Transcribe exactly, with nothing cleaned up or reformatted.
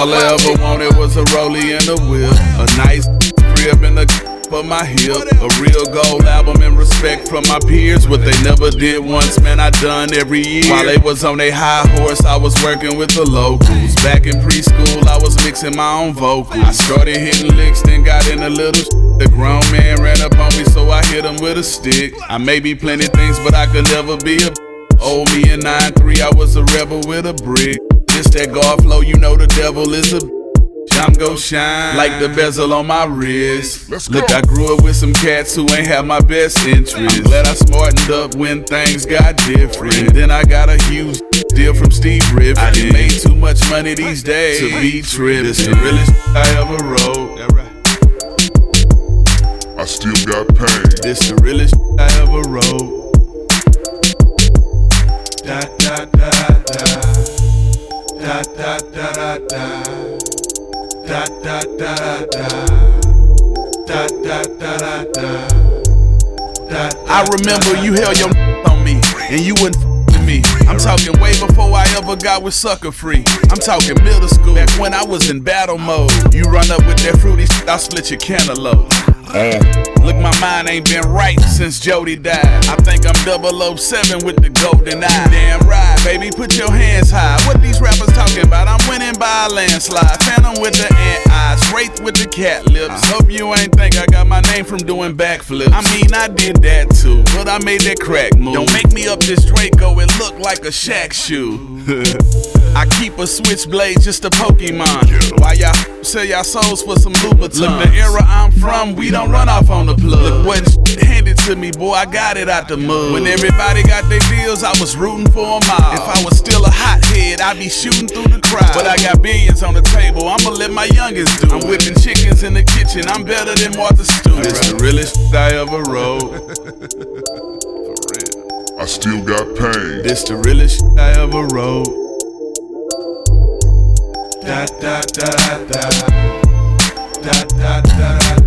All I ever wanted was a rollie and a whip, a nice crib and a for my hip, a real gold album and respect from my peers. What they never did once, man, I done every year. While they was on their high horse, I was working with the locals. Back in preschool, I was mixing my own vocals. I started hitting licks, then got in a little sh- The grown man ran up on me, so I hit him with a stick. I may be plenty things, but I could never be a old me in nine three, I was a rebel with a brick. This that golf flow, you know the devil is a I'm gon' shine like the bezel on my wrist. Look, I grew up with some cats who ain't have my best interest. I'm glad I smartened up when things got different. And then I got a huge deal from Steve Riffin. I done made too much money these days to be trippin'. This the realest I ever wrote. I still got pain. This the realest I ever wrote. Da da da da. Da da da da da. Da da da da, da da da da, da. I remember you held your on me, and you wouldn't f with me. I'm talking way before I ever got with Sucker Free. I'm talking middle school, back when I was in battle mode. You run up with that fruity shit, I'll split your cantaloupe. Uh. Look, my mind ain't been right since Jody died. I think I'm double oh seven with the golden eye. You damn right, baby, put your hands high. What these rappers talking about? I'm winning by a landslide. Phantom with the ant eyes, Wraith with the cat lips. Hope you ain't think I got my name from doing backflips. I mean, I did that too, but I made that crack move. Don't make me up this Draco, it look like a Shaq shoe. I keep a switchblade, just a Pokemon. Why y'all sell y'all souls for some Louboutins? Look, the era I'm from, we don't run off on the plug. Look what handed to me, boy, I got it out the mud. When everybody got their deals, I was rooting for them all. If I was still a hothead, I'd be shooting through the crowd. But I got billions on the table, I'ma let my youngest do. I'm whipping chickens in the kitchen, I'm better than Martha Stewart. This the realest I ever wrote. I still got pain. This the realest I ever wrote. Da da da da, da da da da.